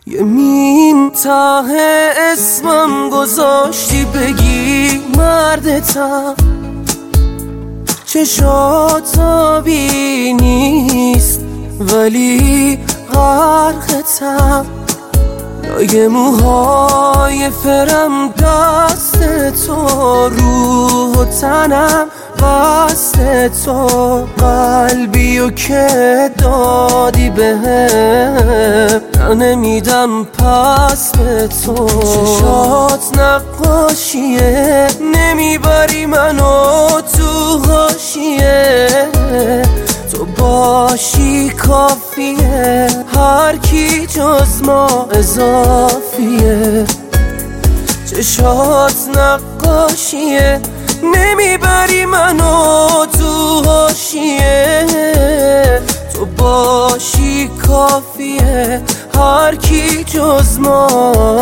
یه میم ته اسمم گذاشتی بگی مردتم، چشات آبی نیست ولی غرقتم، لای موهای فرم دست تو، روح و تنم واسه تو، قلبیو که دادی بهم نمیدم پس به تو. چشات نقاشیه نمیبری منو تو حاشیه، تو باشی کافیه هر کی جز ما اضافیه. چشات نقاشیه نمیبری منو تو حاشیه، تو باشی کافیه هر کی جز ما